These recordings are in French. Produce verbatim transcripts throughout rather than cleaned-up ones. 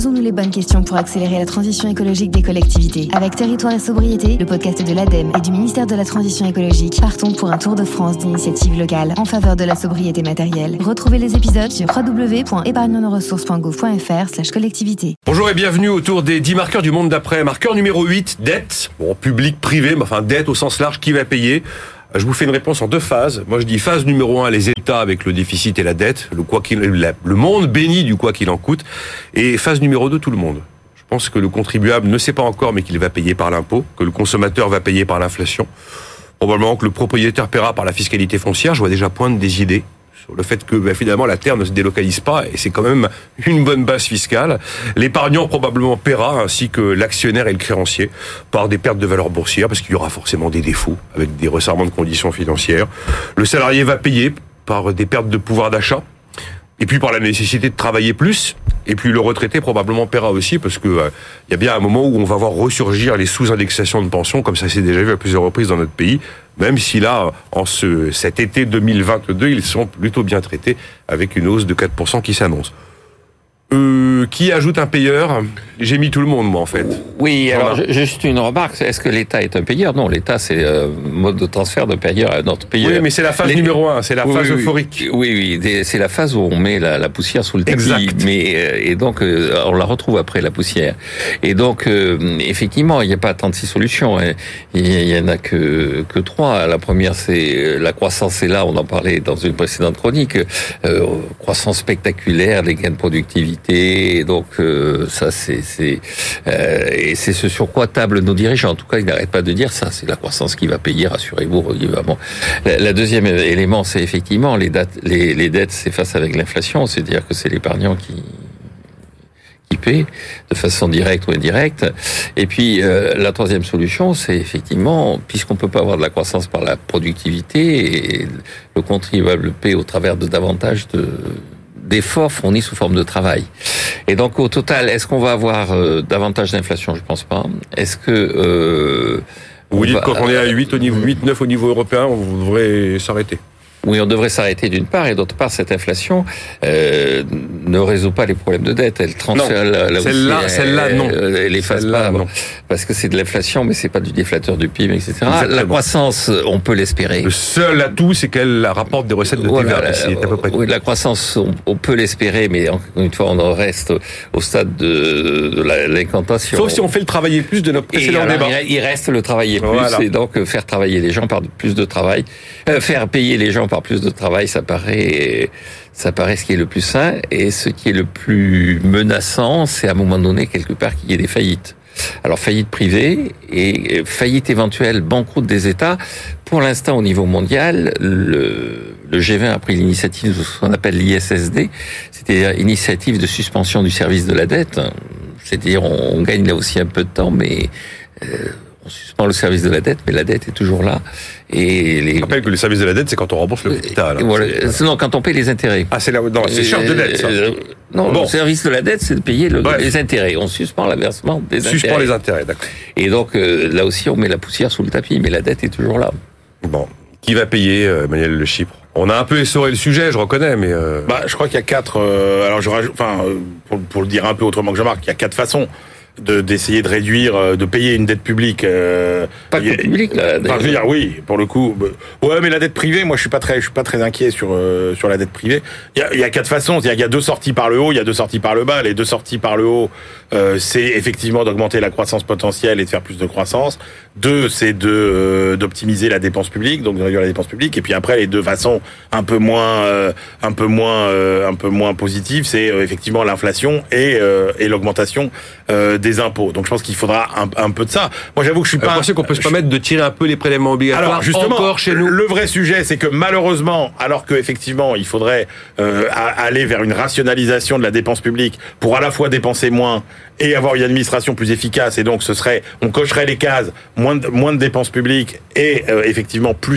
Posons-nous les bonnes questions pour accélérer la transition écologique des collectivités. Avec Territoire et Sobriété, le podcast de l'ADEME et du ministère de la Transition écologique, partons pour un tour de France d'initiatives locales en faveur de la sobriété matérielle. Retrouvez les épisodes sur w w w point épargne nos ressources point gouv point f r slash collectivité. Bonjour et bienvenue autour des dix marqueurs du monde d'après. Marqueur numéro huit, dette. Bon, public, privé, mais enfin dette au sens large, qui va payer ? Je vous fais une réponse en deux phases. Moi, je dis phase numéro un, les États avec le déficit et la dette, le quoi qu'il, le monde béni du quoi qu'il en coûte. Et phase numéro deux, tout le monde. Je pense que le contribuable ne sait pas encore, mais qu'il va payer par l'impôt, que le consommateur va payer par l'inflation. Probablement que le propriétaire paiera par la fiscalité foncière. Je vois déjà poindre des idées sur le fait que, ben, finalement, la terre ne se délocalise pas, et c'est quand même une bonne base fiscale. L'épargnant probablement paiera, ainsi que l'actionnaire et le créancier, par des pertes de valeur boursière, parce qu'il y aura forcément des défauts, avec des resserrements de conditions financières. Le salarié va payer par des pertes de pouvoir d'achat, et puis par la nécessité de travailler plus. Et puis le retraité probablement paiera aussi, parce que euh, il y a bien un moment où on va voir ressurgir les sous-indexations de pension, comme ça s'est déjà vu à plusieurs reprises dans notre pays, même si là, en ce cet été deux mille vingt-deux, ils sont plutôt bien traités, avec une hausse de quatre pour cent qui s'annonce. Euh, qui ajoute un payeur ? J'ai mis tout le monde, moi, en fait. Oui, alors, voilà. Juste une remarque. Est-ce que l'État est un payeur ? Non, l'État, c'est un mode de transfert de payeur à un autre payeur. Oui, mais c'est la phase Les... numéro un, c'est la oui, phase oui, euphorique. Oui, oui, c'est la phase où on met la, la poussière sous le tapis. Exact. Mais, et donc, on la retrouve après, la poussière. Et donc, effectivement, il n'y a pas trente-six solutions. Il n'y en a que, que trois. La première, c'est la croissance, est là, on en parlait dans une précédente chronique. Euh, croissance spectaculaire, les gains de productivité. Et donc euh, ça c'est c'est euh, et c'est ce sur quoi tablent nos dirigeants. En tout cas, ils n'arrêtent pas de dire ça. C'est la croissance qui va payer, rassurez-vous. Évidemment. La, la deuxième élément, c'est effectivement les dates, les, les dettes s'effacent avec l'inflation. C'est-à-dire que c'est l'épargnant qui qui paie de façon directe ou indirecte. Et puis euh, la troisième solution, c'est effectivement, puisqu'on peut pas avoir de la croissance par la productivité, et le contribuable paie au travers de davantage de d'efforts fournis sous forme de travail. Et donc, au total, est-ce qu'on va avoir euh, davantage d'inflation ? Je pense pas. Est-ce que... Euh, Vous dites va, quand on est à huit, au niveau, huit, neuf au niveau européen, on devrait s'arrêter. Oui, on devrait s'arrêter d'une part, et d'autre part, cette inflation euh, ne résout pas les problèmes de dette. Elle transfère non, là, là celle-là, aussi, celle-là, elle, non. Elle efface celle-là, pas, non. Parce que c'est de l'inflation, mais c'est pas du déflateur du P I B, et cetera. Exactement. La croissance, on peut l'espérer. Le seul atout, c'est qu'elle rapporte des recettes de T V A. Voilà, c'est à peu près tout. Oui, la croissance, on, on peut l'espérer, mais encore une fois, on en reste au stade de, de la, l'incantation. Sauf si on fait le travailler plus de notre précédent alors, débat. Il reste le travailler plus, voilà. Et donc faire travailler les gens par plus de travail, euh, faire payer les gens par plus de travail, ça paraît, ça paraît ce qui est le plus sain, et ce qui est le plus menaçant, c'est à un moment donné quelque part qu'il y ait des faillites. Alors faillite privée et faillite éventuelle, banqueroute des États. Pour l'instant, au niveau mondial, le, le G vingt a pris l'initiative de ce qu'on appelle l'I S S D, c'est-à-dire initiative de suspension du service de la dette. C'est-à-dire on, on gagne là aussi un peu de temps, mais euh, on suspend le service de la dette, mais la dette est toujours là. Et les... Je rappelle que le service de la dette, c'est quand on rembourse le capital. Voilà. Non, quand on paye les intérêts. Ah, c'est là, non, c'est charge de dette, ça. Euh, non, bon. Le service de la dette, c'est de payer le, les intérêts. On suspend le versement des suspend intérêts. Suspend les intérêts, d'accord. Et donc, euh, là aussi, on met la poussière sous le tapis, mais la dette est toujours là. Bon. Qui va payer, euh, Emmanuel Le Chypre ? On a un peu essoré le sujet, je reconnais, mais... Euh... Bah, je crois qu'il y a quatre... Euh, alors, je rajoute... Enfin, euh, pour, pour le dire un peu autrement que Jean-Marc, il y a quatre façons de d'essayer de réduire, de payer une dette publique. Euh, pas que a, publique, là. Enfin, je veux dire, oui, pour le coup. Ouais, mais la dette privée, moi, je suis pas très, je suis pas très inquiet sur euh, sur la dette privée. Il y a, il y a quatre façons. Il y a, il y a deux sorties par le haut, il y a deux sorties par le bas. Les deux sorties par le haut, euh, c'est effectivement d'augmenter la croissance potentielle et de faire plus de croissance. Deux, c'est de euh, d'optimiser la dépense publique, donc de réduire la dépense publique. Et puis après, les deux façons un peu moins, euh, un peu moins, euh, un peu moins positives, c'est euh, effectivement l'inflation et euh, et l'augmentation euh, des impôts. Donc je pense qu'il faudra un, un peu de ça. Moi j'avoue que je suis pas... Vous pensez qu'on peut se permettre de tirer un peu les prélèvements obligatoires alors, justement, encore chez nous ? Le vrai sujet, c'est que malheureusement, alors qu'effectivement il faudrait euh, aller vers une rationalisation de la dépense publique pour à la fois dépenser moins et avoir une administration plus efficace, et donc ce serait, on cocherait les cases, moins de, moins de dépenses publiques et euh, effectivement plus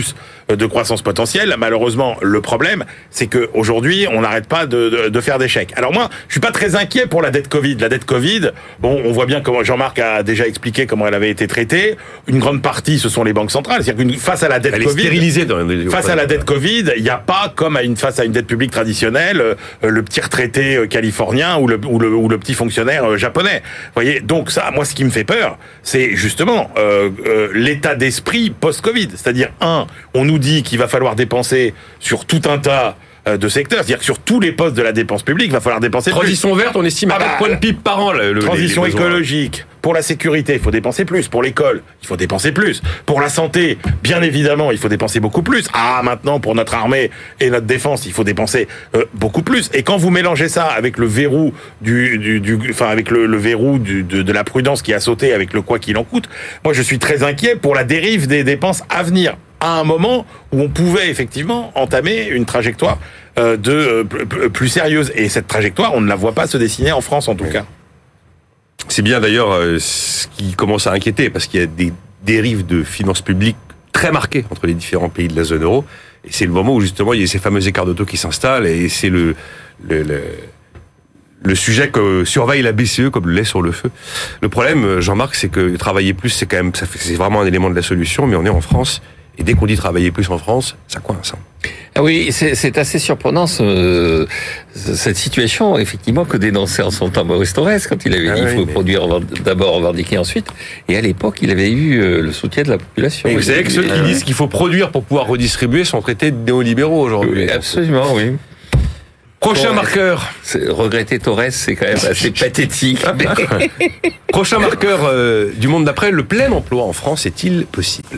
de croissance potentielle. Malheureusement, le problème, c'est que aujourd'hui, on n'arrête pas de, de, de faire des chèques. Alors moi, je suis pas très inquiet pour la dette Covid. La dette Covid, bon, on voit bien comment Jean-Marc a déjà expliqué comment elle avait été traitée. Une grande partie, ce sont les banques centrales. C'est-à-dire que face à la dette Elle Covid, est stérilisée dans les... face à la dette Covid, il n'y a pas comme à une face à une dette publique traditionnelle, euh, le petit retraité euh, californien ou le, ou le ou le petit fonctionnaire euh, japonais. Vous voyez, donc ça, moi, ce qui me fait peur, c'est justement euh, euh, l'état d'esprit post-Covid. C'est-à-dire, un, on nous dit qu'il va falloir dépenser sur tout un tas de secteurs, c'est-à-dire que sur tous les postes de la dépense publique, il va falloir dépenser Transition plus. verte, on estime à Ah bah, quatre points de P I B par an. Le, le, transition les, les écologique, pour la sécurité, il faut dépenser plus. Pour l'école, il faut dépenser plus. Pour la santé, bien évidemment, il faut dépenser beaucoup plus. Ah, maintenant, pour notre armée et notre défense, il faut dépenser euh, beaucoup plus. Et quand vous mélangez ça avec le verrou du, du, du enfin avec le, le verrou du, de, de la prudence qui a sauté avec le quoi qu'il en coûte, moi, je suis très inquiet pour la dérive des dépenses à venir. À un moment où on pouvait effectivement entamer une trajectoire euh, de euh, plus sérieuse. Et cette trajectoire, on ne la voit pas se dessiner en France, en tout oui. cas. C'est bien d'ailleurs euh, ce qui commence à inquiéter, parce qu'il y a des dérives de finances publiques très marquées entre les différents pays de la zone euro. Et c'est le moment où justement il y a ces fameux écarts de taux qui s'installent, et c'est le, le, le le sujet que surveille la B C E comme le lait sur le feu. Le problème, Jean-Marc, c'est que travailler plus, c'est quand même, ça fait, c'est vraiment un élément de la solution, mais on est en France. Et dès qu'on dit travailler plus en France, ça coince. Ah oui, c'est, c'est assez surprenant ce, cette situation, effectivement, que dénonçait en son temps Maurice Thorez, quand il avait dit qu'il ah oui, faut mais... produire d'abord, revendiquer ensuite. Et à l'époque, il avait eu le soutien de la population. Et vous savez que ceux qui disent qu'il faut produire pour pouvoir redistribuer sont traités de néolibéraux aujourd'hui. Oui, absolument, oui. Prochain marqueur. Regretter Thorez, c'est quand même assez pathétique. Prochain marqueur euh, du monde d'après, le plein emploi en France est-il possible ?